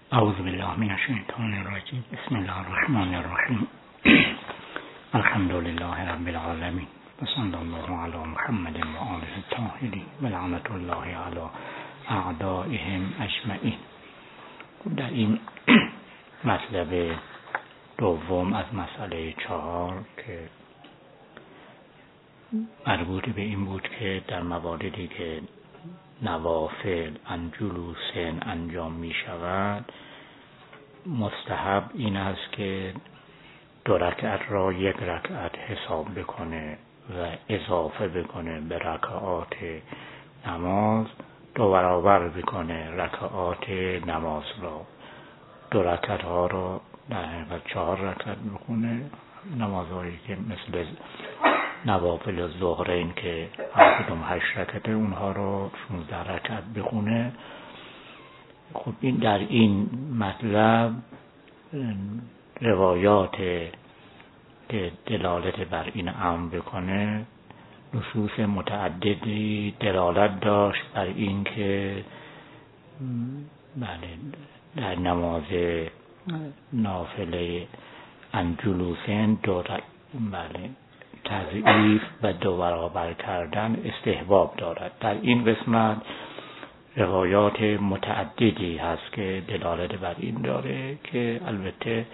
اعوذ بالله من الشیطان الرجیم. بسم الله الرحمن الرحیم. الحمد لله رب العالمین و صلی الله علی محمد و آله الطاهرین و لعنت الله علی اعدائهم اجمعین. در این مطلب دوم از مسئله 4 که مربوط به این بود که در مواردی که نوافل عن جلوس انجام می شود، مستحب این است که 2 رکعت را 1 رکعت حساب بکنه و اضافه بکنه به رکعات نماز، 2 برابر بکنه رکعات نماز را. 2 رکعت ها را در حقیقت 4 رکعت بکنه. نمازهایی که مثل نوافل ظهرین که هر کدوم 8 رکعته، اونها رو 16 رکعت بخونه. خب این در این مطلب روایات که دلالت بر این امر بکنه، نصوص متعددی دلالت داشت بر این که بله در نماز نافله عن جلوسین بله تضعیف و 2 برابر کردن استحباب دارد. در این قسمت روایات متعددی هست که دلالت بر این داره که البته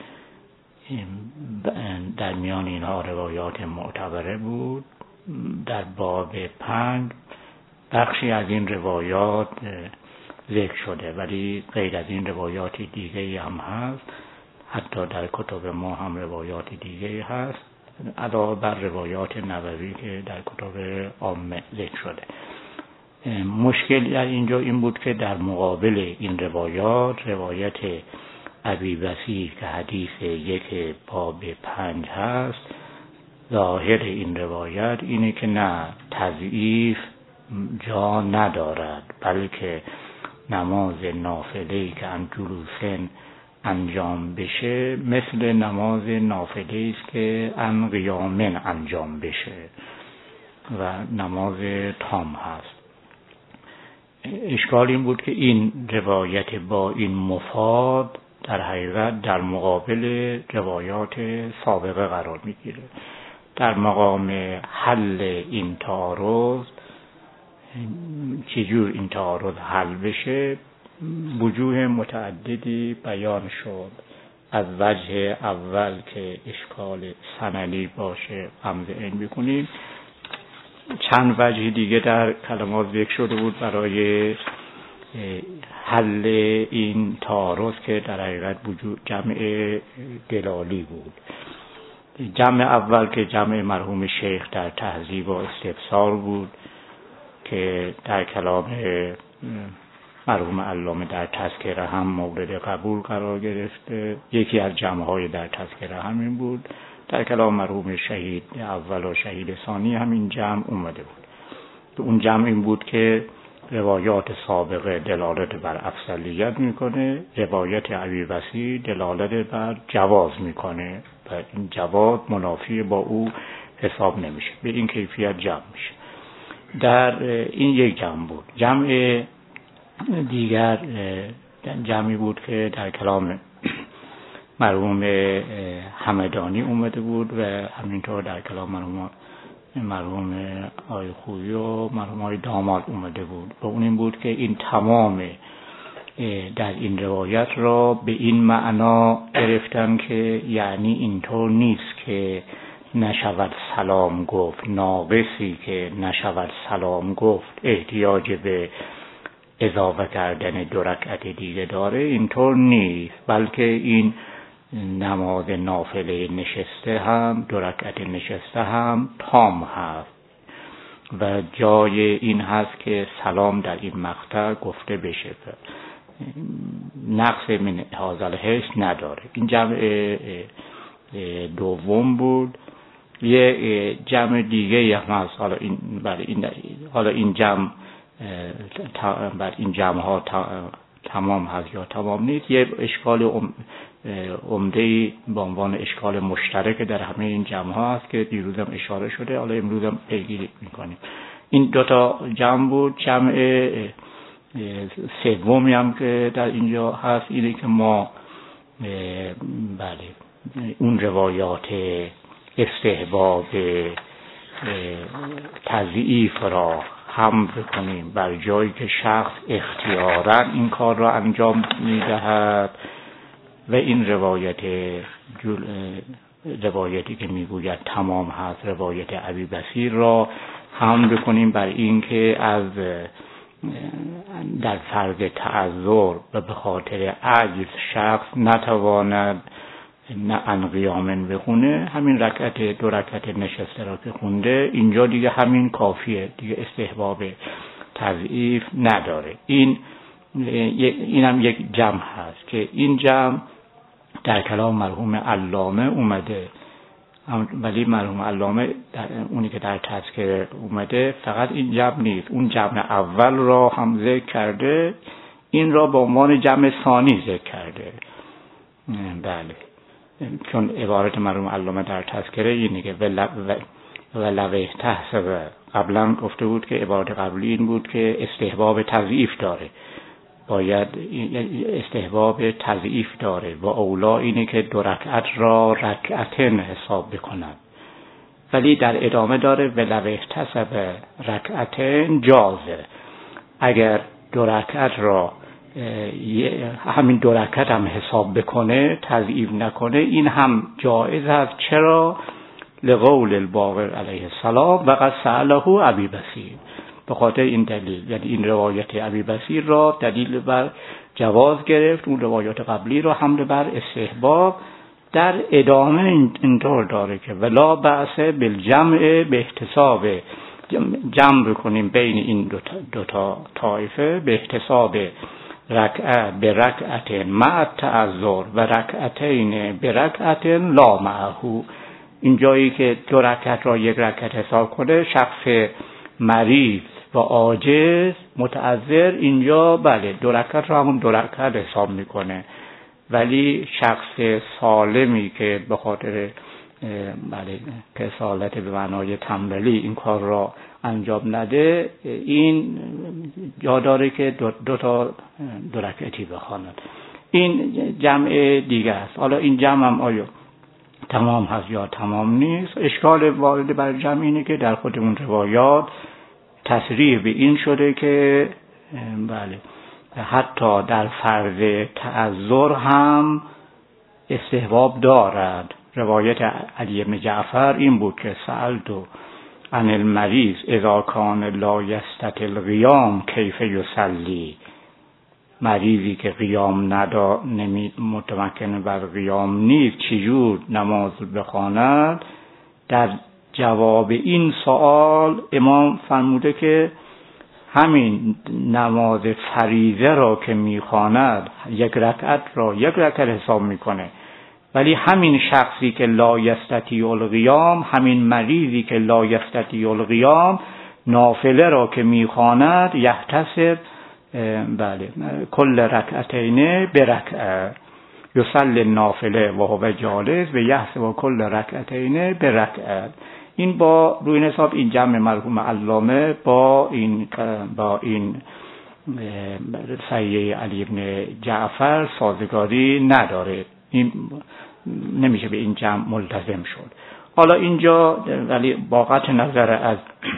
در میان اینها روایات معتبره بود. در باب 5 بخشی از این روایات ذکر شده، ولی غیر از این روایات دیگه هم هست. حتی در کتب ما هم روایات دیگه هست علاوه بر روایات نبوی که در کتب عامه ذکر شده. مشکل در اینجا این بود که در مقابل این روایت ابی بصیر که حدیث 1 باب 5 هست، ظاهر این روایت اینه که نه، تضعیف جا ندارد، بلکه نماز نافله‌ای که عن جلوسین انجام بشه مثل نماز نافله است که عن قیامن انجام بشه و نماز تام هست. اشکال این بود که این روایت با این مفاد در حقیقت در مقابل روایات سابقه قرار میگیره. در مقام حل این تعارض، چجور این تعارض حل بشه، وجوه متعددی بیان شد. از وجه اول که اشکال سندی باشه همزه این بکنیم، چند وجه دیگه در کلمات ذکر شده بود برای حل این تعارض که در حقیقت وجود جمع دلالی بود. جمع اول که جمع مرحوم شیخ در تهذیب و استفسار بود که در کلام مرحوم علامه در تذکره هم مورد قبول قرار گرفته. یکی از جمع‌های در تذکره همین بود. در کلام مرحوم شهید اول و شهید ثانی همین جمع اومده بود. اون جمع این بود که روایات سابقه دلالت بر افضلیت میکنه، روایت ابی بصیر دلالت بر جواز میکنه و این جواز منافی با او حساب نمیشه، به این کیفیت جمع میشه. در این یک جمع بود. جمع دیگر جمعی بود که در کلام مرحوم همدانی اومده بود و همینطور در کلام مرحوم آقای خویی و مرحوم آقای داماد اومده بود. و اون این بود که این تمام در این روایت را به این معنا گرفتن که یعنی اینطور نیست که نشود سلام گفت، ناقصی که نشود سلام گفت احتیاج به اضافه کردن 2 رکعت دیگه داره، اینطور نیست، بلکه این نماز نافله نشسته هم 2 رکعت نشسته هم تام هست و جای این هست که سلام در این مقطع گفته بشه، نقص من هذا الحس نداره. این جمع دوم بود. یه جمع دیگه هم هست، حالا این جمع بر این جمع ها تمام هست یا تمام نیست. یه اشکال عمده‌ای به عنوان اشکال مشترک در همه این جمع ها هست که دیروزم اشاره شده، حالا امروزم پیگیری میکنیم. این 2 جمع بود. جمع سومی هم که در اینجا هست اینه که ما بله اون روایات استحباب تضعیف را حمل کنیم بر جایی که شخص اختیاراً این کار را انجام می‌دهد و این روایتی که میگوید تمام هست، روایت ابی بصیر را حمل کنیم بر این که از در فرض تعذر و به خاطر عجز شخص نتواند نه ان قیامن بخونه، همین دو رکعت نشسته را که خونده اینجا دیگه همین کافیه، دیگه استحباب تضعیف نداره. این هم یک جمع هست که این جمع در کلام مرحوم علامه اومده، ولی مرحوم علامه اونی که در تذکره اومده فقط این جمع نیست، اون جمع اول را هم ذکر کرده، این را به عنوان جمع ثانی ذکر کرده. بله، چون عبارت مرحوم علامه در تذکره اینه که ولو تحسب، قبلا گفته بود که عبارت قبلی این بود که استحباب تضعیف داره، باید استحباب تضعیف داره و اولا اینه که 2 رکعت را رکعتین حساب بکنن، ولی در ادامه داره ولو احتسب رکعتین جازه، اگر 2 رکعت را همین 2 رکعت هم حساب بکنه، تضعیف نکنه، این هم جایز است. چرا؟ لقول الباقر علیه السلام و قد سأله ابی بصیر، به خاطر این دلیل، یعنی این روایت ابی بصیر را دلیل بر جواز گرفت، اون روایات قبلی را حمل بر استحباب. در ادامه اینطور داره که ولا بأس بالجمع به احتساب، جمع بکنیم بین این دو تا طایفه به احتساب رکعت به رکعت مع تعذر و رکعتین به رکعت لا معه. این جایی که 2 رکعت را 1 رکعت حساب کنه، شخص مریض و عاجز متعذر اینجا بله 2 رکعت را همون 2 رکعت حساب میکنه، ولی شخص سالمی که به خاطر بله کسالت به معنای تنبلی این کار را انجام نده، این جا داره که 2 رکعتی بخواند. این جمع دیگه است. حالا این جمع هم آیا تمام هست یا تمام نیست؟ اشکال وارد بر جمع اینه که در خود اون روایات تصریح به این شده که بله حتی در فرض تعذر هم استحباب دارد. روایت علی بن جعفر این بود که سألت عن المریض اذا کان لا یستطیع القیام کیف یصلی، مریضی که قیام متمکن بر قیام نیست چجور نماز بخواند. در جواب این سوال امام فرموده که همین نماز فریضه را که میخواند 1 رکعت را 1 رکعت حساب میکنه، ولی همین شخصی که لا یستطیع القیام، همین مریضی که لا یستطیع القیام، نافله را که میخواند یحتسب بله کل رکعتین برکعه، یصلی النافله و هو جالس و یحسب کل رکعتین برکعه. این با روی این حساب این جمع مرحوم علامه با این صحیح علی بن جعفر سازگاری نداره، این نمیشه به این جمع ملتزم شد. حالا اینجا ولی با قطع نظر از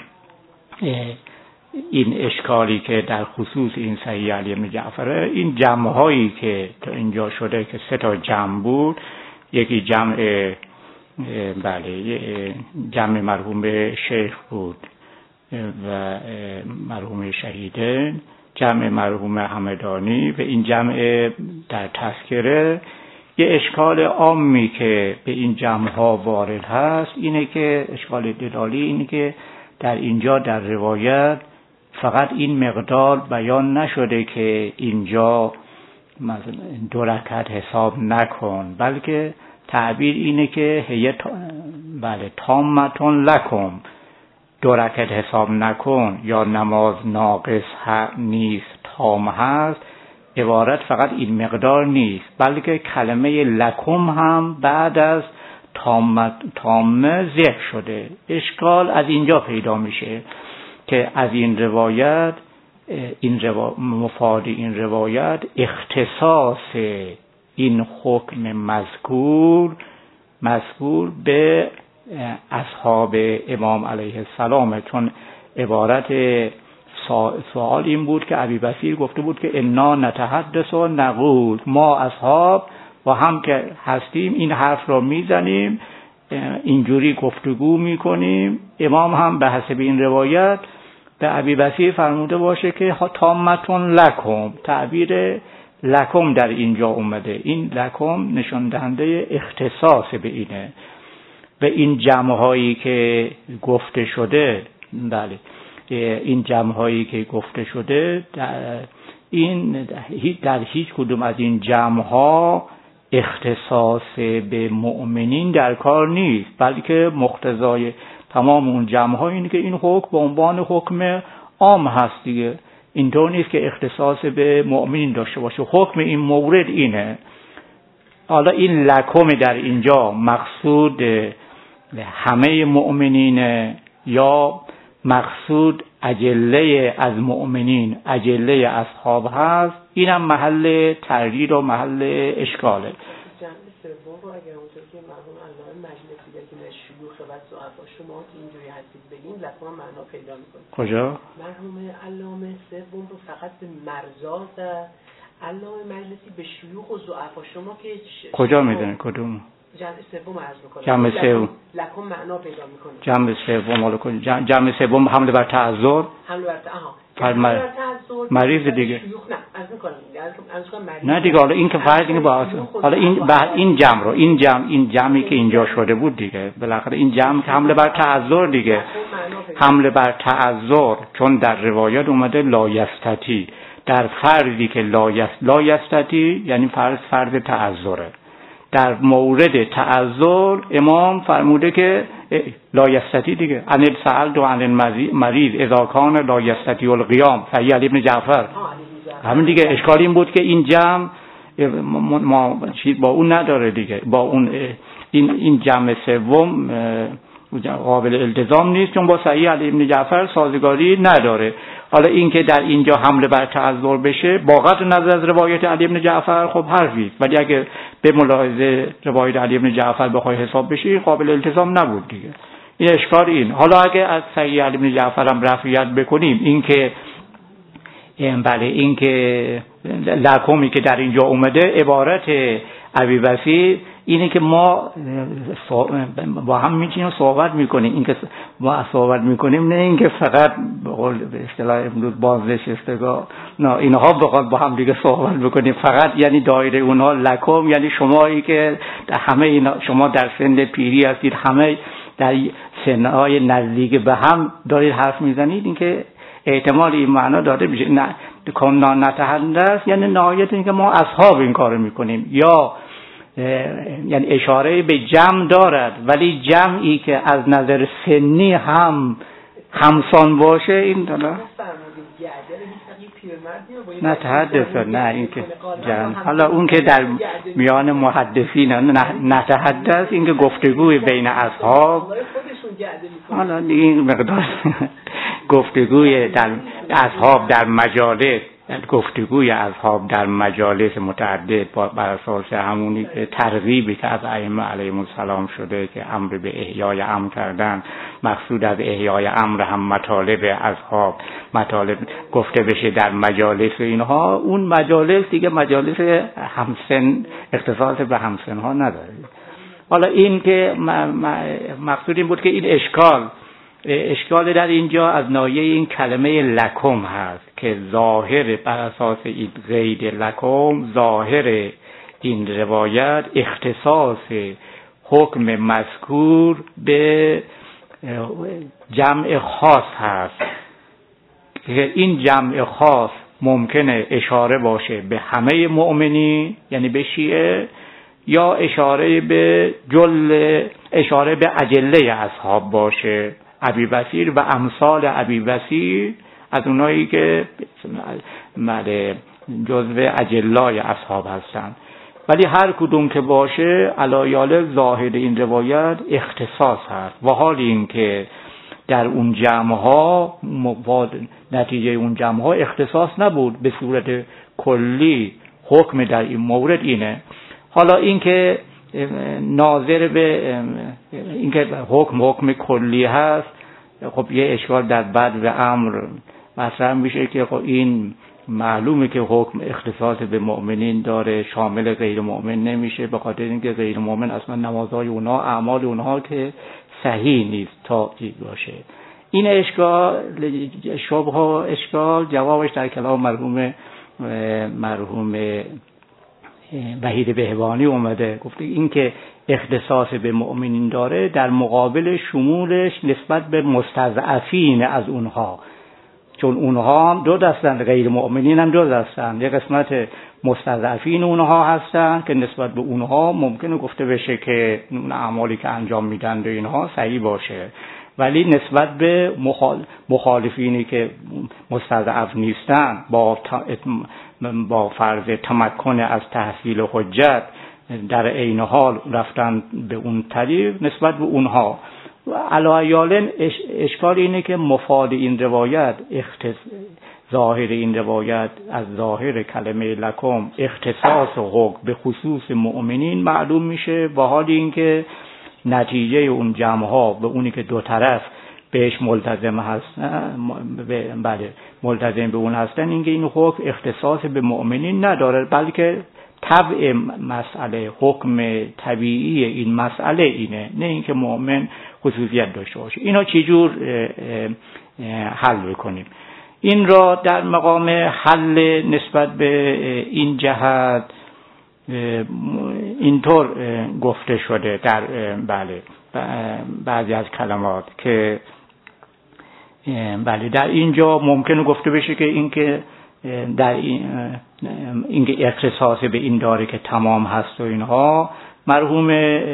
این اشکالی که در خصوص این صحیح علی بن جعفره، این جمع هایی که تا اینجا شده که 3 تا جمع بود، یکی جمع بله جمع مرحوم شیخ بود و مرحوم شهیدین، جمع مرحوم همدانی و این جمع در تذکره. یه اشکال عامی که به این جمع ها وارد هست اینه که اشکال دلالی اینه که در اینجا در روایت فقط این مقدار بیان نشده که اینجا مثلا 2 رکعت حساب نکن، بلکه تعبیر اینه که بله تامتون لکم، 2 رکعت حساب نکن یا نماز ناقص نیست تام هست. عبارت فقط این مقدار نیست، بلکه کلمه لکم هم بعد از تامه ذکر شده. اشکال از اینجا پیدا میشه که از این روایت مفاد این روایت اختصاص این حکم مذکور به اصحاب امام علیه السلام، چون عبارت سوال این بود که ابوبصیر گفته بود که انا نتحدث و نقول، ما اصحاب و هم که هستیم این حرف را میزنیم، اینجوری گفتگو میکنیم. امام هم به حسب این روایت به ابوبصیر فرموده باشه که تامتون لکم، تعبیر لکم در اینجا اومده. این لکم نشان دهنده اختصاص به اینه. به این جمع‌هایی که گفته شده، بله این جمع‌هایی که گفته شده در هیچ کدوم از این جمع‌ها اختصاص به مؤمنین در کار نیست، بلکه مقتضای تمام اون جمع‌ها اینه که این حکم به عنوان حکم عام هست دیگه. اینطور نیست که اختصاص به مؤمنین داشته باشه. حکم این مورد اینه. حالا این لکم در اینجا مقصود همه مؤمنین یا مقصود اجله از مؤمنین، اجله اصحاب هست، اینم محل تردید و محل اشکاله. جمع سوم رو اگر اونطور که مرحوم علامه مجلسی که از شیوخ و ضعفا شما که اینجوری هستید بگیم لکم معنا پیدا میکنه. کجا؟ مرحوم علامه سوم رو فقط به مرزاد علامه مجلسی به شیوخ و ضعفا شما که کجا میدونی کدوم؟ جمع سوم عرض میکنه. جمع سوم لکم معنا پیدا میکنه. جمع سوم حالا کن. جمع سوم حمله بر تعذر. حمله بر تعذر. مریض دیگه. شیوخ نه عرض میکنم. نه دیگه حالا این که فرض اینه با حالا این جمع رو این جمعی که اینجا شده بود دیگه بالاخره این جمع که حمله بر تعذر دیگه. حمله بر تعذر چون در روایت اومده لایستتی، در فردی که لایستتی یعنی فرض تعذره. در مورد تعذر امام فرموده که لایستتی دیگه ان سألت عن المریض اذا کان لایستتی القیام صحیح علی ابن جعفر. همین دیگه. اشکال این بود که این جمع ما چیز با اون نداره دیگه، با اون این جمع سوم قابل التزام نیست چون با صحیح علی ابن جعفر سازگاری نداره. حالا این که در اینجا حمله بر تعذر بشه با قطع نظر از روایت علی ابن جعفر خب حرفی، ولی اگه به ملاحظه روایت علی ابن جعفر بخوای حساب بشی قابل التزام نبود دیگه. این اشکال این. حالا اگه از صحیح علی ابن جعفر هم رفعیت بکنیم، این که لکمی که در اینجا اومده عبارت ابوبصیر اینه که ما با هم میچینیم صحبت میکنیم. این که ما صحبت میکنیم نه اینکه فقط به قول به اصطلاح امروز بازنشستگاه، نه اینها بخواد با هم دیگه صحبت بکنیم فقط، یعنی دایره اونها لکم، یعنی شمایی که همه اینا شما در سن پیری هستید، همه در سنهای نزدیک به هم دارید حرف میزنید، این که احتمال این معنا داده میشه. نه کنا نتحدث یعنی نهایت این که ما اصحاب این کارو میکنیم، یا یعنی اشاره به جمع دارد ولی جمعی که از نظر سنی هم همسان باشه این داره نه تحدث، نه این که جمع. حالا اون که در میان محدثین نتحدث این که گفتگوی بین اصحاب، حالا این مقدار گفتگوی در اصحاب در مجالس، گفتگوی اصحاب در مجالس متعدد بر اساس همونی که ترغیبی که از ائمه علیهم السلام شده که امر به احیای امر کردن، مقصود از احیای امر هم مطالب اصحاب مطالب گفته بشه در مجالس اینها. اون مجالس دیگه مجالس همسن، اختصاص به همسن ها نداره. حالا این که مقصود این بود که این اشکال در اینجا از ناحیه این کلمه لکم هست که ظاهر بر اساس این قید لکم، ظاهر این روایت اختصاص حکم مذکور به جمع خاص هست که این جمع خاص ممکنه اشاره باشه به همه مؤمنین یعنی به شیعه، یا اشاره به اجله اصحاب باشه، ابوبصیر و امثال ابوبصیر از اونایی که جزو اجلای اصحاب هستن. ولی هر کدوم که باشه علایال ظاهر این روایت اختصاص هست. و حال این که در اون جمع‌ها نتیجه اون جمع‌ها اختصاص نبود به صورت کلی. حکم در این مورد اینه. حالا اینکه ناظر به اینکه حکم کلی هست، خب یه اشکال در بد و امر مثلا میشه که خب این معلومه که حکم اختصاص به مؤمنین داره، شامل غیر مؤمن نمیشه، به خاطر اینکه غیر مؤمن اصلا نمازهای اونها، اعمال اونها که صحیح نیست تا چیز باشه. این اشکال شبهه اشکال جوابش در کلام مرحوم وحید بهبانی اومده. گفته این که اختصاص به مؤمنین داره در مقابل شمولش نسبت به مستضعفین از اونها، چون اونها هم دو دستن، غیر مؤمنین هم دو دستن. یک قسمت مستضعفین اونها هستن که نسبت به اونها ممکنه گفته بشه که اون اعمالی که انجام میدن و اینها صحیح باشه، ولی نسبت به مخالفینی که مستضعف نیستن با فرض تمکن از تحصیل حجت در عین حال رفتن به اون طریق، نسبت به اونها علایالن اشکال اینه که مفاد این روایت ظاهر این روایت از ظاهر کلمه لکم اختصاص حکم به خصوص مؤمنین معلوم میشه، با حال اینکه نتیجه اون جمع‌ها به اونی که دو طرف بهش ملتزم هستن، بله ملتزم به اون هستن، اینکه این حکم اختصاص به مؤمنین نداره، بلکه طبع مسئله، حکم طبیعی این مسئله اینه، نه اینکه مؤمن خصوصیت داشته باشه. اینا چجور حل بکنیم؟ این را در مقام حل نسبت به این جهت اینطور گفته شده در بله بعضی از کلمات که بله در اینجا ممکنه گفته بشه که اینکه در اینکه اختصاص به این داره که تمام هست و اینها، مرحوم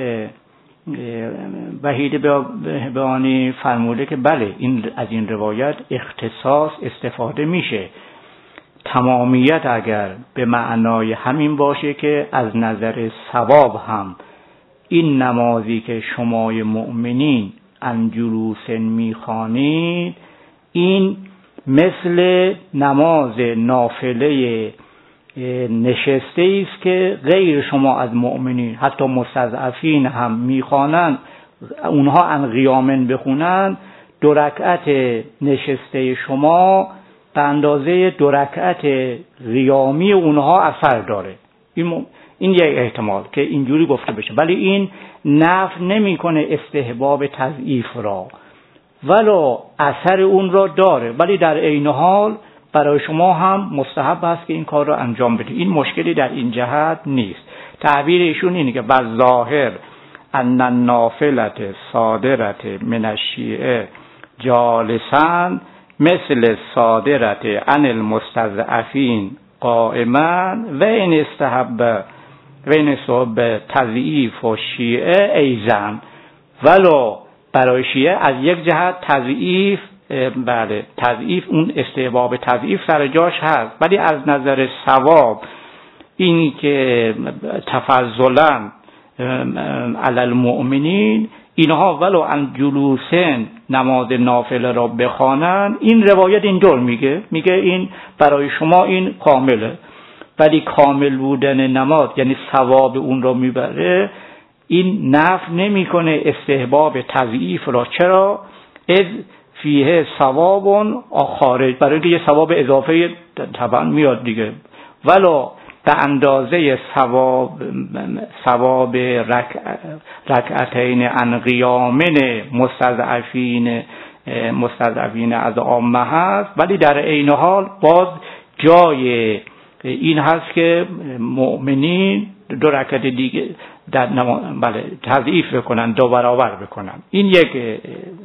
وحید بهبانی فرموده که بله این از این روایت اختصاص استفاده میشه. تمامیت اگر به معنای همین باشه که از نظر ثواب هم این نمازی که شمای مؤمنین ان جلوس میخوانید، این مثل نماز نافله نشسته است که غیر شما از مؤمنین حتی مستضعفین هم میخوانند، اونها ان قیامن بخونند، 2 رکعت نشسته شما به اندازه 2 رکعت قیامی اونها اثر داره. این یک احتمال که اینجوری گفته بشه، ولی این نفی نمیکنه استحباب تضعیف را، ولو اثر اون را داره، ولی در عین حال برای شما هم مستحب است که این کار را انجام بدید. این مشکلی در این جهت نیست. تعبیر ایشون اینه که بر ظاهر ان النافلة صادرة من الشیعه جالسا مثل صادرة عن المستضعفین قائما و این استحب تضعیف و شیعه ایزن، ولو برای شیعه از یک جهت تضعیف، بله تضعیف، اون استحباب تضعیف سر جاش هست، ولی از نظر ثواب اینی که تفضلا علی المؤمنین اینها ولو ان جلوسن نماز نافله را بخوانند، این روایت اینطور میگه این برای شما این کامله، ولی کامل بودن نماز یعنی ثواب اون را میبره، این نفی نمیکنه استحباب تضعیف را. چرا؟ اذ فیه ثواب خارج، برای اینکه یه ثواب اضافه طبعا میاد دیگه، ولا به اندازه ثواب رکعتین عن قیامن مستضعفین از عامه هست، ولی در عین حال باز جای این هست که مؤمنین 2 رکعت دیگه در بله تضعیف بکنن، 2 برابر بکنن. این یک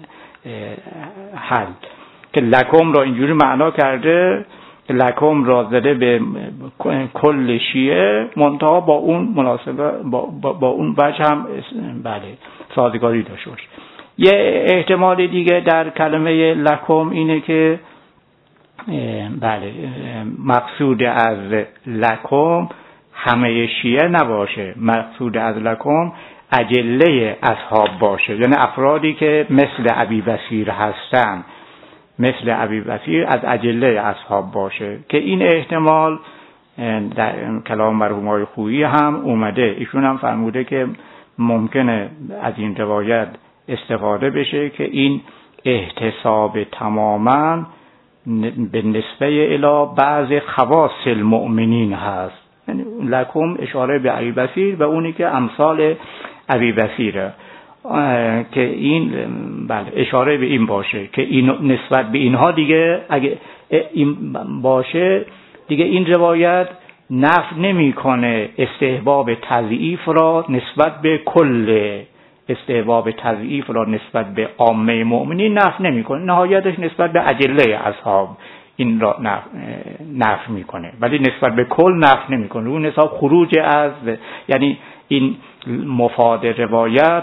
حل که لکم را اینجوری معنا کرده، لکم را زده به کل شیعه، منتها با اون مناسبه با اون وجه هم بله سازگاری داشته باشه. یه احتمال دیگه در کلمه لکم اینه که بله مقصود از لکم همه شیعه نباشه، مقصود از لکم اجله اصحاب باشه، یعنی افرادی که مثل ابی بصیر هستن، مثل ابی بصیر از اجله اصحاب باشه، که این احتمال در کلام مرحوم آقای خویی هم اومده. ایشون هم فرموده که ممکنه از این روایت استفاده بشه که این احتساب تماما به نسبه الی بعض خواص المؤمنین هست، یعنی لکم اشاره به ابی بصیر و اونی که امثال ابی بصیره، که این بله اشاره به این باشه که این نسبت به اینها دیگه اگه این باشه دیگه این روایت نفی نمیکنه استحباب تضعیف را نسبت به کل، استحباب تضعیف را نسبت به عامه مؤمنین نفی نمیکنه، نهایتش نسبت به اجله اصحاب این را نفی میکنه، ولی نسبت به کل نفی نمیکنه. اون حساب خروج از، یعنی این مفاد روایت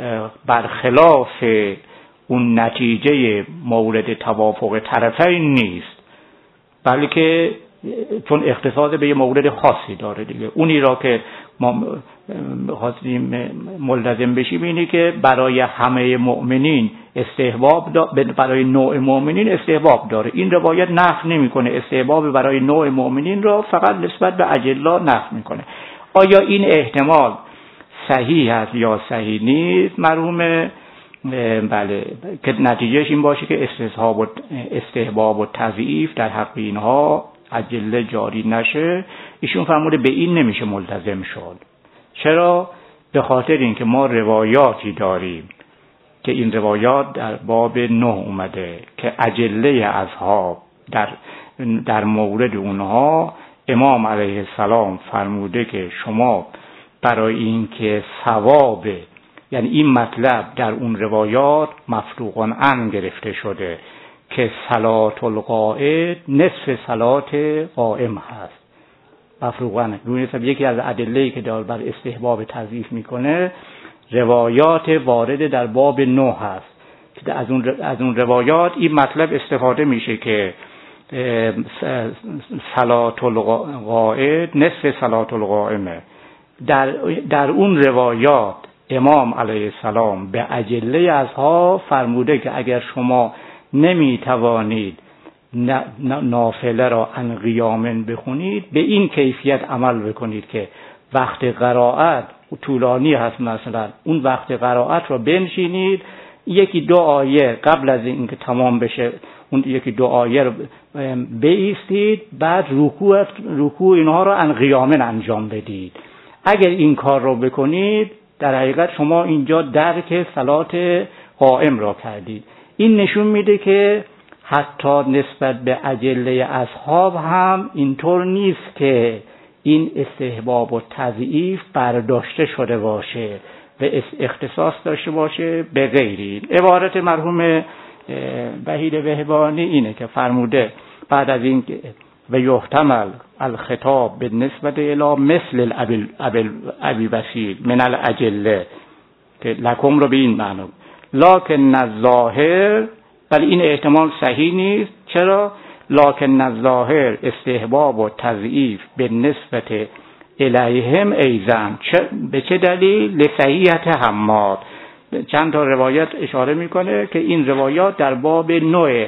برخلاف اون نتیجه مورد توافق طرفین نیست، بلکه چون اختصاص به یه مورد خاصی داره دیگه. اونی را که ما خواستیم ملتزم بشیم اینی که برای همه مؤمنین استحباب برای نوع مؤمنین استحباب داره. این روایت نفی نمیکنه استحباب برای نوع مؤمنین را، فقط نسبت به اجلا نفی میکنه. آیا این احتمال صحیح است یا صحیح نیست؟ مرحوم بله که نتیجهش این باشه که استحباب و تضعیف در حق اینها اجله جاری نشه. ایشون فرموده به این نمیشه ملتزم شد. چرا؟ به خاطر اینکه ما روایاتی داریم که این روایات در باب 9 اومده که اجله اصحاب در مورد اونها امام علیه السلام فرموده که شما برای اینکه ثواب، یعنی این مطلب در اون روایات مفروغان عن گرفته شده که صلات القائد نصف صلات قائم هست، مفروغان روی حساب یکی از ادله‌ای که داره بر استحباب تضعیف میکنه روایات وارد در باب 9 هست که از اون روایات این مطلب استفاده میشه که صلات القائد نصف صلات القائمه. در اون روایات امام علیه السلام به اجله اصحاب فرموده که اگر شما نمیتوانید نافله را عن قیام بخونید، به این کیفیت عمل بکنید که وقت قرائت طولانی هست، مثلا اون وقت قرائت را بنشینید یکی دو آیه قبل از اینکه تمام بشه اون یکی دو آیه رو بایستید، بعد رکوع اینها را عن قیام انجام بدید. اگر این کار رو بکنید در حقیقت شما اینجا درک صلات قائم را کردید. این نشون میده که حتی نسبت به اجله اصحاب هم اینطور نیست که این استحباب و تضعیف برداشته شده باشه و اختصاص داشته باشه به غیری. عبارت مرحوم وحید وهبانی اینه که فرموده بعد از این و یحتمل الخطاب بالنسبه الی مثل ابی بصیر من الاجله، که لکم رو به این معنی لکن الظاهر، ولی این احتمال صحیح نیست. چرا؟ لکن الظاهر استحباب و تضعیف بالنسبه الیهم ایضا. به چه دلیل؟ لصحیحت حماد. چند تا روایت اشاره میکنه که این روایات در باب 9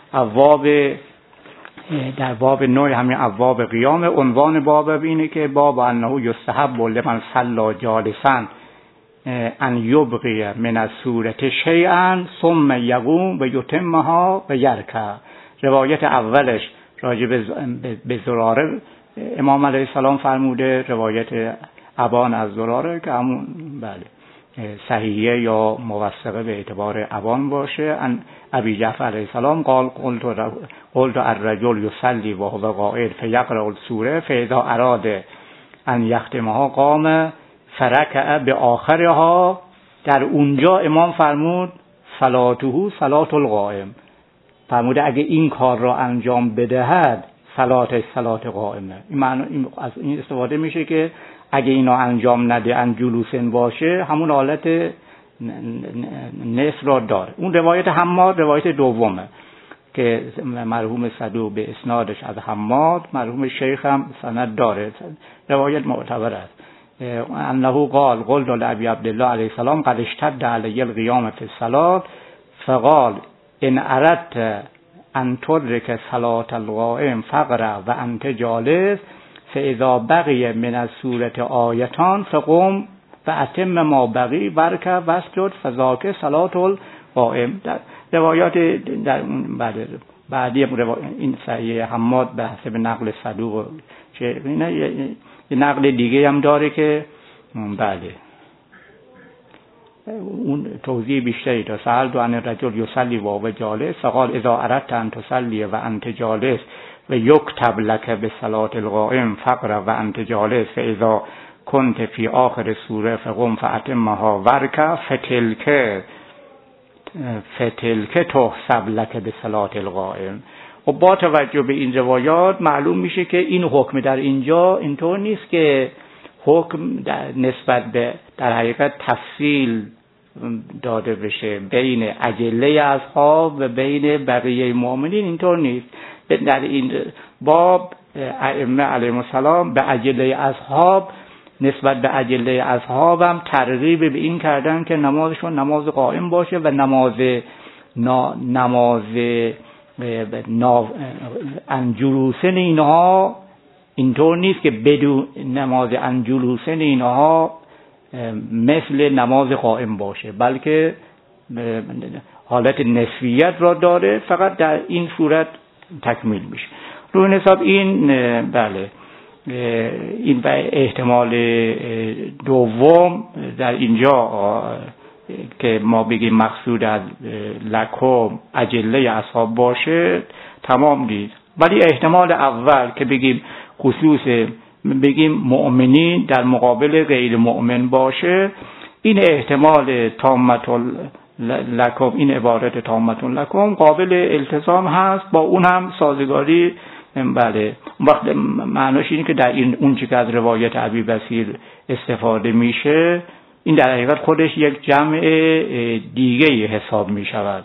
همین ابواب قیام، عنوان باب اینه که باب انه یستحب لمن صلی جالسا ان یبقی من السوره شیئا ثم یقوم و یتمها و یرکع. روایت اولش راجع به زراره امام علیه السلام فرموده، روایت ابان از زراره که همون بله صحیحه یا موثقه به اعتبار ابان باشه. ان ابی جعفر علیه السلام قال قلت الرجل یصلی و هو قاعد فیقرأ السوره فاذا اراد ان یختمها قام فرکع به آخرها. در اونجا امام فرمود صلاته صلات القائم، فرموده اگه این کار را انجام بدهد صلات قائمه. این معنی از این استفاده میشه که اگه اینا انجام نده ان جلوسن باشه همون حالت نصف را داره. اون روایت حماد روایت دومه که مرحوم صدوق به اسنادش از حماد، مرحوم شیخ هم سند داره، روایت معتبر است. انه قال قلت لابی عبدالله علیه السلام قد اشتد علی القیام فی الصلاة فقال ان اردت ان تدرک صلاة القائم فقرأ و انت جالس فاذا بقی من السورة آیتان فقم و اتم ما بقی برکع واسجد فذاک صلاة القائم. در روایات در بعدی این صحیح حماد به حسب نقل صدوق چه اینا یه نقل دیگه هم داره که بله اون توضیح بیشتری داره. سألت عن الرجل یصلی و هو جالس فقال اذا اردت ان تصلی و انت جالس و یکتب لك بصلاة القائم فقرأ و انت جالس فاذا كنت فی آخر سوره فقم فاتمها ورکع فتلک تحسب لك بصلاة القائم. و با توجه به این روایات معلوم میشه که این حکم در اینجا اینطور نیست که حکم نسبت به در حقیقت تفصیل داده بشه بین اجله اصحاب و بین بقیه مؤمنین. اینطور نیست. در این باب ائمه علیهم السلام به اجله اصحاب نسبت به اجله اصحاب هم ترغیب به این کردن که نمازشون نماز قائم باشه و نماز انجلوسن اینها اینطور نیست که بدون نماز انجلوسن اینها مثل نماز قائم باشه، بلکه حالت نسبیت را داره، فقط در این صورت تکمیل میشه. روی حساب این بله این احتمال دوم در اینجا که ما بگیم مقصود از لکم اجله اصحاب باشه تمام نیست، ولی احتمال اول که بگیم خصوص بگیم مؤمنین در مقابل غیر مؤمن باشه، این احتمال تامت لکم، این عبارت تامت لکم قابل التزام هست، با اون هم سازگاری بله. وقت معناش اینه که در این اون چیزی که از روایت ابی بصیر استفاده میشه این در حقیقت خودش یک جمع دیگه حساب می شود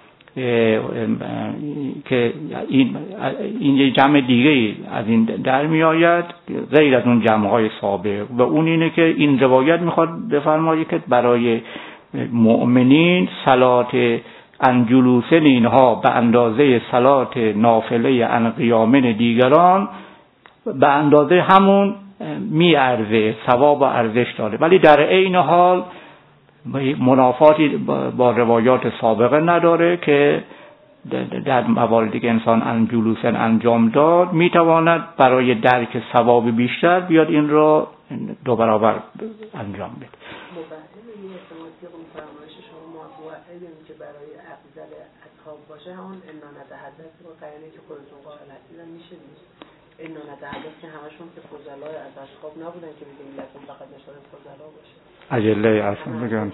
که این یک جمع دیگه از این در می آید غیر از اون جمع های سابق، و اون اینه که این روایت میخواد بفرماید که برای مؤمنین صلات انجلوسن اینها به اندازه صلات نافله انقیامن دیگران به اندازه همون می ارزه، ثواب و ارزش داره، ولی در عین حال منافاتی با روایات سابقه نداره که در مواردی که انسان انجلوسن انجام داد می تواند برای درک ثواب بیشتر بیاد این را 2 برابر انجام بده. که برای افضل اصحاب باشه همون انا نتحدث با قرینه که خودتون قائل هستید میشه نیست. انا نتحدث که همشون که فضلای از اصحاب نبودن که بگیم لکن فقط نشان فضلا باشه. اجله اصلا بگن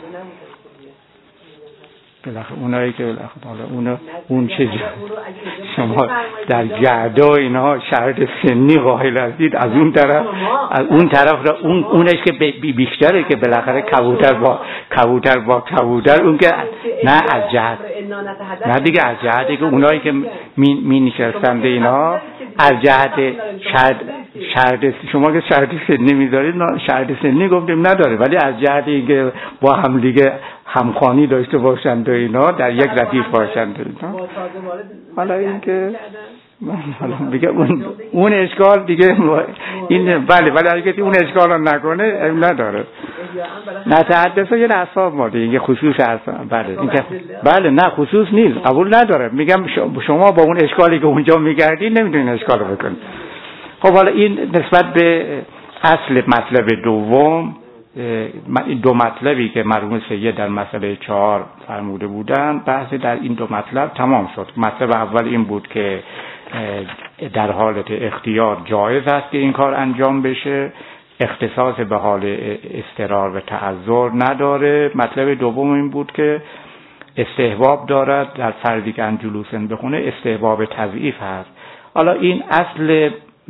بالاخره اونایی که بالاخره اون چه شما در جعدا اینها شرط سنی قائل هستید، از اون طرف را اونش که بیشتره که بالاخره کبوتر با کبوتر اون که نه از جهت نه دیگه از جهتی که اونایی که می نشستند اینها از جهت شرط شما که شرط سنی میذارید شرط سنی گفتیم نداره، ولی از جهتی که با هم دیگه همخوانی داشته باشند و اینا در یک ردیف باشند اینا. حالا این که دیگه اون اشکال دیگه این بله ولی اگه اون اشکال رو نکنه نداره. نتحدث یه اصحاب ما دیگه خصوص اصحاب بله این که بله نه خصوص نیست، قبول نداره. میگم شما با اون اشکالی که اونجا میگردید نمیتونین اشکال رو بکنید. خب حالا این نسبت به اصل مطلب دوم، 2 مطلبی که مرحوم سید در مسئله 4 فرموده بودند، بحث در این 2 مطلب تمام شد. مطلب اول این بود که در حالت اختیار جایز است که این کار انجام بشه، اختصاص به حال اضطرار و تعذر نداره. مطلب دوم این بود که استحباب دارد در فردی که انجلوسن بخونه، استحباب تضعیف هست. حالا این اصل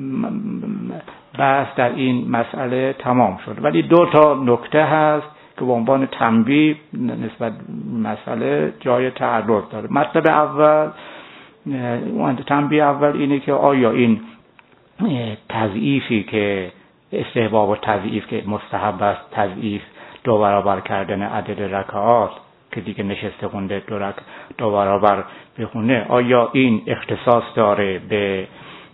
بحث در این مسئله تمام شد، ولی 2 تا نکته هست که به عنوان تنبیه نسبت مسئله جای تعرض داره. مطلب اول تنبیه اول اینه که آیا این تضعیفی که استحباب و تضعیف که مستحب است تضعیف 2 برابر کردن عدد رکعات که دیگه نشسته خونده 2 برابر بخونه، آیا این اختصاص داره به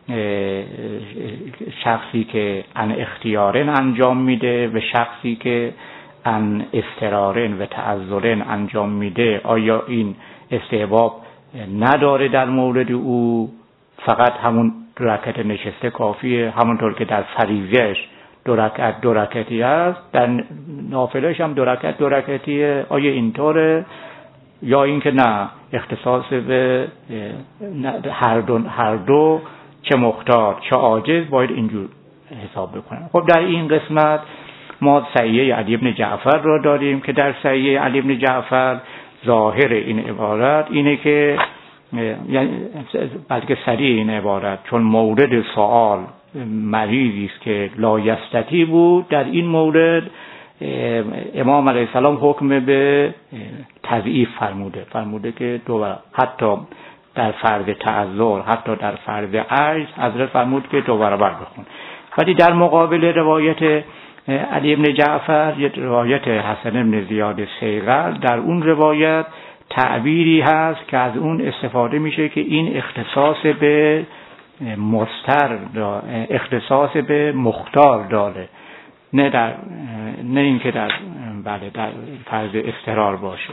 شخصی که ان اختیارن انجام میده و شخصی که ان اضطرارن و تعذرن انجام میده؟ آیا این استحباب نداره در مورد او، فقط همون 2 رکعت نشسته کافیه، همونطور که در فریضهش 2 رکعتی است، در نافلهش هم 2 رکعتیه؟ آیا اینطوره یا اینکه نه اختصاص به هر دو چه مختار چه عاجز باید اینجور حساب بکنن؟ خب در این قسمت ما صحیحه علی بن جعفر را داریم که در صحیحه علی بن جعفر ظاهر این عبارت اینه که بلکه صریح این عبارت، چون مورد سوال مریضی است که لایستتی بود، در این مورد امام علیه السلام حکم به تضعیف فرموده که 2 حتی در فرض تعذر، حتی در فرض عجز حضرت فرمود که 2 برابر بخون. ولی در مقابل روایت علی بن جعفر یک روایت حسن بن زیاد صیقل، در اون روایت تعبیری هست که از اون استفاده میشه که این اختصاص به اختصاص به مختار داره، نه اینکه در فرض اضطرار باشه.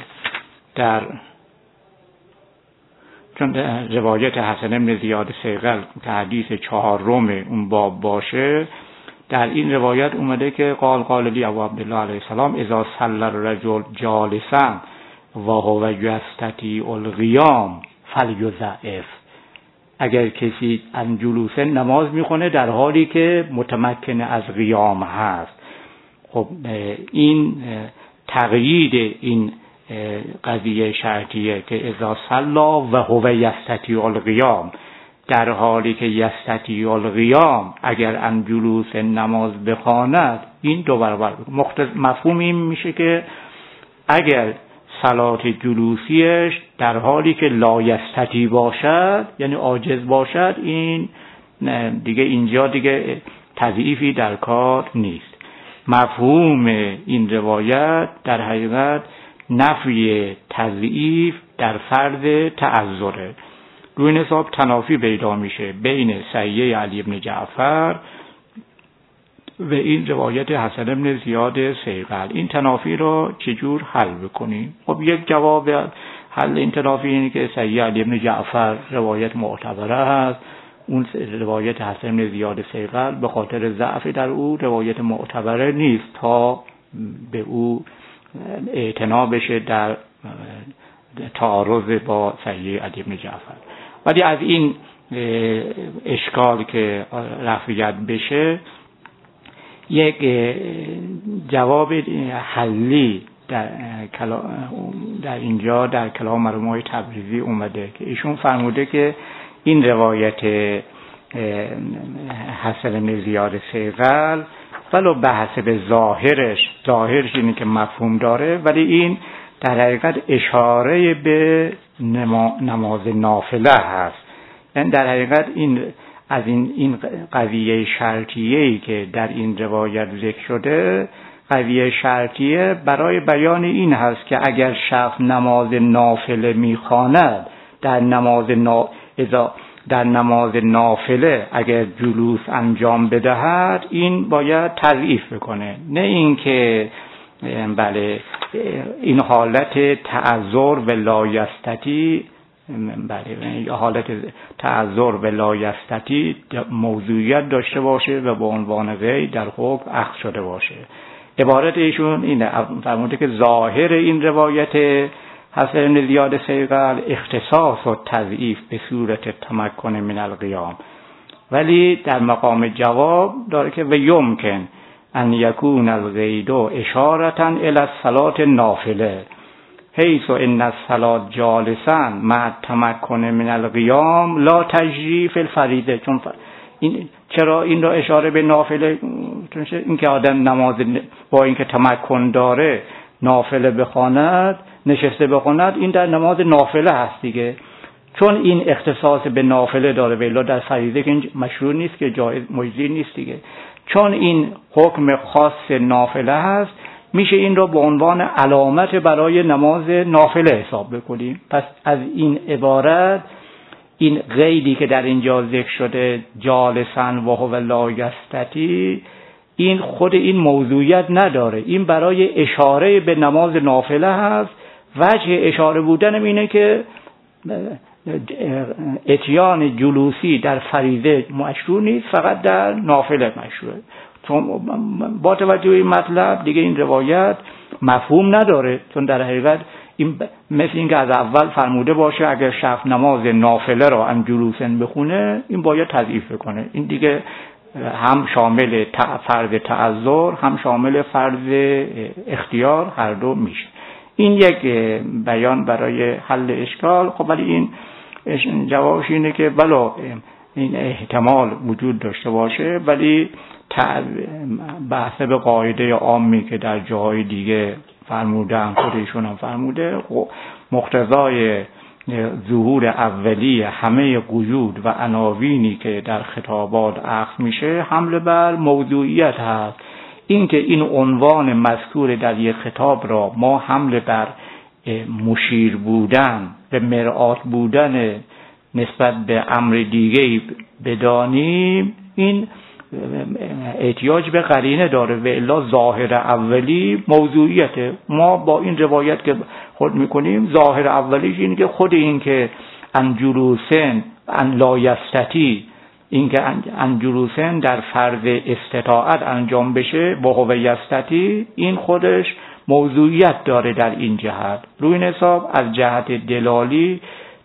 چون روایت حسن بن زیاد صیقل که حدیث 4 اون باب باشه، در این روایت اومده که قال لی ابو عبدالله علیه السلام اذا صلی الرجل جالسا و هو یستطیع القیام فلیضعف. اگر کسی ان جلوسه نماز میخونه در حالی که متمکن از قیام هست، خب این تقیید این قضیه شرطیه که اذا صلی و هو یستطیع القیام، در حالی که یستطیع القیام اگر ان جلوس نماز بخواند این 2 برابر. مفهوم این میشه که اگر صلات جلوسیش در حالی که لا یستطیع باشد، یعنی عاجز باشد، این دیگه اینجا دیگه تضعیفی در کار نیست. مفهوم این روایت در حقیقت نفی تضعیف در فرض تعذره. روی این حساب تنافی پیدا میشه بین صحیحه علی بن جعفر و این روایت حسن بن زیاد صیقل. این تنافی رو چجور حل بکنیم؟ خب یک جواب حل این تنافی اینه که صحیحه علی بن جعفر روایت معتبره هست، اون روایت حسن بن زیاد صیقل به خاطر ضعف در او روایت معتبره نیست تا به او اعتنا بشه در تعارض با صحیحه علی بن جعفر. ولی از این اشکال که رفعیت بشه، یک جواب حلی در اینجا در کلام مرحوم تبریزی اومده که ایشون فرموده که این روایت حسن بن زیاد صیقل ولو به حسب ظاهرش اینه که مفهوم داره، ولی این در حقیقت اشاره به نماز نافله هست. یعنی در حقیقت این قضیه شرطیه‌ای که در این روایت ذکر شده، قضیه شرطیه برای بیان این هست که اگر شخص نماز نافله میخواند، در نماز نافله اگر جلوس انجام بدهد، این باید تضعیف بکنه، نه اینکه این حالت تعذر و لایستتی، حالت تعذر و لایستتی موضوعیت داشته باشه و به عنوان غیر در حکم اخذ شده باشه. عبارت ایشون اینه، فرموده که ظاهر این روایت حسن بن زیاد صیقل اختصاص و تضعیف به صورت تمکن من القیام، ولی در مقام جواب داره که و یمکن ان یکون القید اشارتا الی الصلاة النافله حیث ان الصلاة جالسا مع تمکن من القیام لا تجری فی الفریضه. چون چرا این را اشاره به نافله؟ چون اینکه آدم نماز با اینکه تمکن داره نافله بخواند، نشسته بخواند، این در نماز نافله هست دیگه. چون این اختصاص به نافله داره و الا در فریضه که مشروع نیست که جایز مجزی نیست دیگه، چون این حکم خاص نافله هست میشه این رو به عنوان علامت برای نماز نافله حساب بکنیم. پس از این عبارت این قیدی که در اینجا ذکر شده جالسن و هو لا یستطیع، این خود این موضوعیت نداره، این برای اشاره به نماز نافله هست. وجه اشاره بودن اینه که اتیان جلوسی در فریضه مشروع نیست، فقط در نافله مشروعه. با توجه به این مطلب دیگه این روایت مفهوم نداره، چون در حقیقت این مثل این که از اول فرموده باشه اگر شب نماز نافله را ان جلوسن بخونه این باید تضعیف کنه. این دیگه هم شامل فرض تعذر هم شامل فرض اختیار هر دو میشه. این یک بیان برای حل اشکال. خب ولی این جوابش اینه که بلا این احتمال وجود داشته باشه، ولی بحث به قاعده عامی که در جاهای دیگه فرمودن خودشون هم فرموده، مقتضای ظهور اولی همه قیود و عناوینی که در خطابات اخذ میشه حمل بر موضوعیت هست. اینکه این عنوان مذکور در یک خطاب را ما حمل بر مشیر بودن به مرآت بودن نسبت به امر دیگه بدانیم، این احتیاج به قرینه داره و الا ظاهر اولی موضوعیته. ما با این روایت که خود میکنیم ظاهر اولیش این که خود این که انجلوسن ان لا یستطیع، این که انجلوسن در فرض استطاعت انجام بشه با هو یستطیع، این خودش موضوعیت داره در این جهت. روی این حساب از جهت دلالی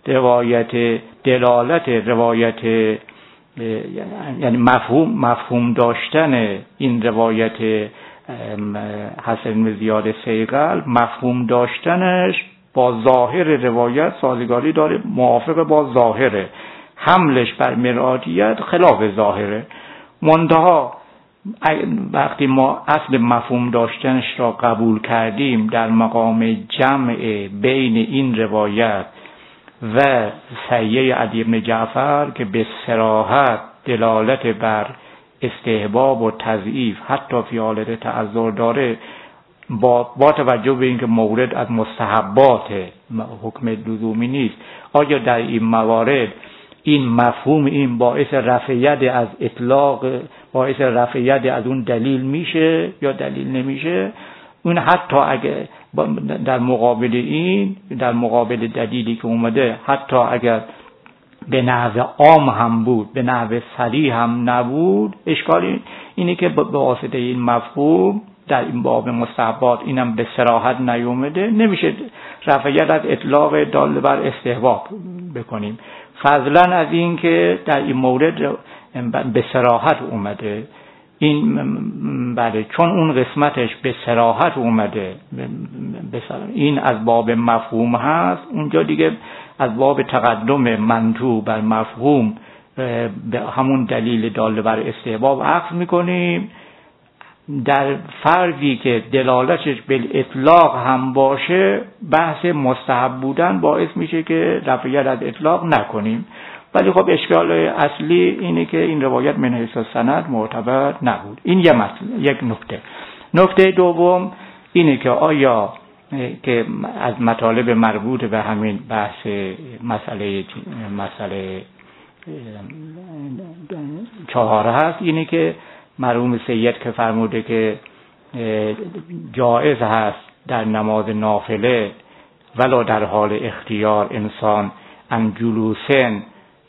دلالت روایت یعنی مفهوم داشتن این روایت حسن بن زیاد صیقل، مفهوم داشتنش با ظاهر روایت سازگاری داره، موافق با ظاهره. حملش بر مرآتیت خلاف ظاهره. منتها وقتی ما اصل مفهوم داشتنش را قبول کردیم در مقام جمع بین این روایت و صحیح علی بن جعفر که به صراحت دلالت بر استحباب و تضعیف حتی فی حالت تعذر داره، با توجه به اینکه مورد از مستحبات حکم لزومی نیست، آیا در این موارد این مفهوم این باعث رفع ید از اطلاق، باعث رفع ید از اون دلیل میشه یا دلیل نمیشه؟ اون حتی اگر در مقابل این، در مقابل دلیلی که اومده، حتی اگر به نحو عام هم بود به نحو صریح هم نبود، اشکال اینه که به واسطه این مفهوم در این باب مستحبات اینم به صراحت نیومده، نمیشه رفع ید از اطلاق دال بر استحباب بکنیم، فضلا از این که در این مورد به صراحت اومده. این بله، چون اون قسمتش به صراحت اومده، این از باب مفهوم هست، اونجا دیگه از باب تقدم منطوق بر مفهوم به همون دلیل دال بر استحباب اخذ میکنیم. در فرضی که دلالتش به اطلاق هم باشه، بحث مستحب بودن باعث میشه که رفع ید از اطلاق نکنیم. ولی خب اشکال اصلی اینه که این روایت من حیث سند معتبر نبود. این یک نکته. نکته دوم اینه که آیا که از مطالب مربوط به همین بحث مسئله 4 هست، اینه که مرحوم سید که فرموده که جایز هست در نماز نافله ولو در حال اختیار انسان ان جلوسن،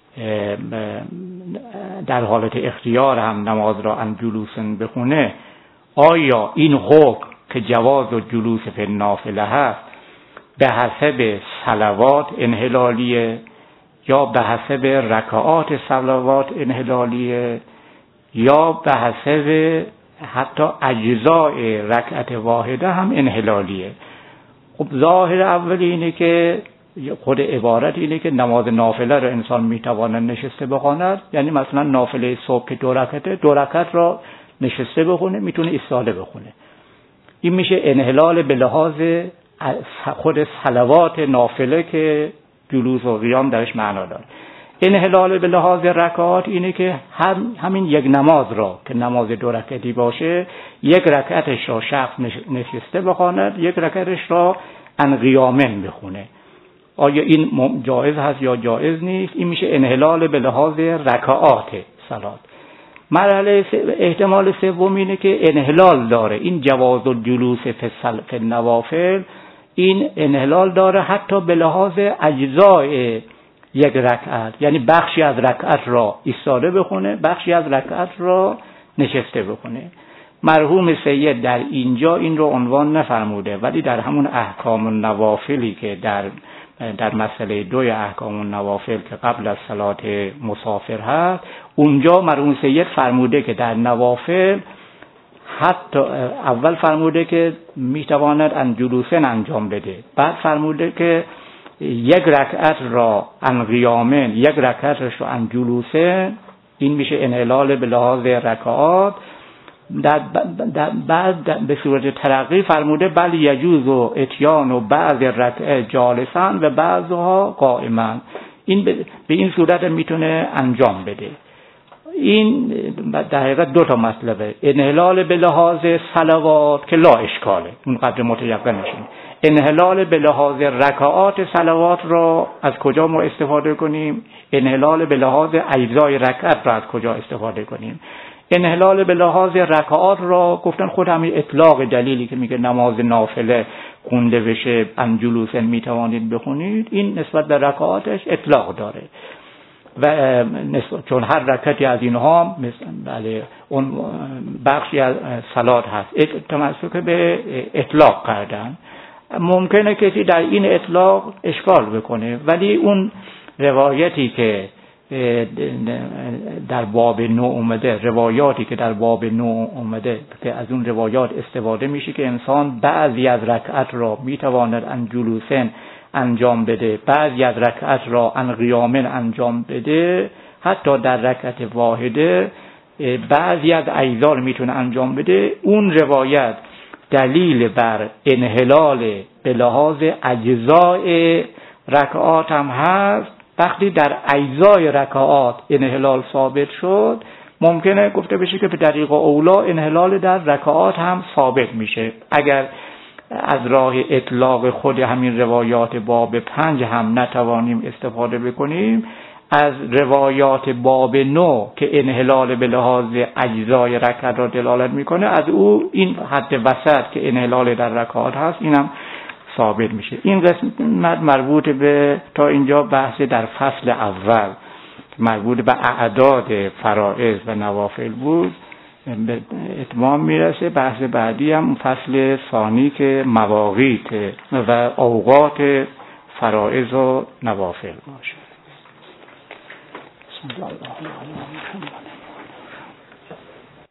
در حالت اختیار هم نماز را ان جلوسن بخونه. آیا این حکم که جواز و جلوس فی نافله هست به حسب صلوات انحلالیه یا به حسب رکعات صلوات انحلالیه یا به حسب حتی اجزاء رکعت واحده هم انحلالیه؟ خب ظاهر اولی اینه که خود عبارت اینه که نماز نافله را انسان میتواند نشسته بخواند، یعنی مثلا نافله صبح که 2 رکعته 2 رکعت را نشسته بخونه، میتونه ایستاده بخونه. این میشه انحلال به لحاظ خود صلوات نافله که جلوس و قیام درش معنا داره. انحلال به لحاظ رکعات اینه که همین یک نماز را که نماز 2 رکعتی باشه، یک رکعتش را شخص نشسته بخواند، یک رکعتش را عن قیامن بخونه. آیا این جایز هست یا جایز نیست؟ این میشه انحلال به لحاظ رکعات صلات. مرحله احتمال سوم اینه که انحلال داره، این جواز الجلوس فی النوافل، این انحلال داره حتی به لحاظ اجزای یک رکعت، یعنی بخشی از رکعت را ایستاده بخونه، بخشی از رکعت را نشسته بخونه. مرحوم سید در اینجا این رو عنوان نفرموده، ولی در همون احکام النوافلی که در مسئله 2 احکام النوافل که قبل از صلات مسافر هست، اونجا مرحوم سید فرموده که در نوافل حتی اول فرموده که میتواند ان جلوسن انجام بده، بعد فرموده که یک رکعت را ان قیامن، یک رکعتش را ان جلوسن، این میشه انحلال به لحاظ رکعات. بعد به صورت ترقی فرموده بل یجوز و اتیان و بعض رکعه جالسن و بعضها قائما، این به این صورت میتونه انجام بده. این در حقیقت 2 مطلبه، انحلال به لحاظ صلوات که لا اشکاله، اون قدر متیقن نشین. انحلال به لحاظ رکعات صلوات را از کجا ما استفاده کنیم؟ انحلال به لحاظ اجزای رکعت را از کجا استفاده کنیم؟ انحلال به لحاظ رکعات را گفتن خود همین اطلاق دلیلی که میگه نماز نافله خونده بشه ان جلوسن میتوانید بخونید، این نسبت به رکعاتش اطلاق داره و چون هر رکعتی از اینها بله اون بخشی از صلات هست، تمسک به اطلاق کردن. ممکنه کسی در این اطلاق اشکال بکنه، ولی اون روایتی که در باب 9 اومده، روایاتی که در باب 9 اومده که از اون روایات استفاده میشه که انسان بعضی از رکعت را میتواند ان جلوسن انجام بده، بعضی از رکعت را ان قیامن انجام بده، حتی در رکعت واحده بعضی از اجزا رو میتونه انجام بده. اون روایت دلیل بر انحلال به لحاظ اجزای رکعات هم هست. وقتی در اجزای رکعات انحلال ثابت شد، ممکنه گفته بشه که به طریق اولا انحلال در رکعات هم ثابت میشه. اگر از راه اطلاق خود همین روایات باب 5 هم نتوانیم استفاده بکنیم، از روایات باب 9 که انحلال به لحاظ اجزای رکعت را دلالت میکنه، از او این حد وسط که انحلال در رکعات هست اینم ثابت میشه. این قسمت مربوط به تا اینجا بحث در فصل اول مربوط به اعداد فرائض و نوافل بود، به اتمام میرسه. بحث بعدی هم فصل ثانی که مواقیت و اوقات فرائض و نوافل باشه. بسم الله الرحمن الرحیم.